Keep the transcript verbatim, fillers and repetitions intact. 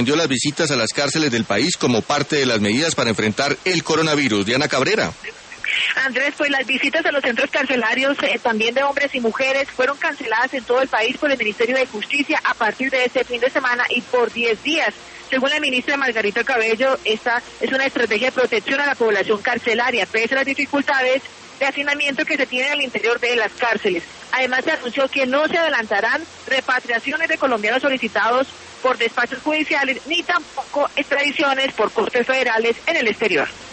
suspendió las visitas a las cárceles del país como parte de las medidas para enfrentar el coronavirus. Diana Cabrera. Andrés, pues las visitas a los centros carcelarios, eh, también de hombres y mujeres, fueron canceladas en todo el país por el Ministerio de Justicia a partir de este fin de semana y por diez días. Según la ministra Margarita Cabello, esta es una estrategia de protección a la población carcelaria, pese a las dificultades de hacinamiento que se tienen al interior de las cárceles. Además, se anunció que no se adelantarán repatriaciones de colombianos solicitados por despachos judiciales, ni tampoco extradiciones por cortes federales en el exterior.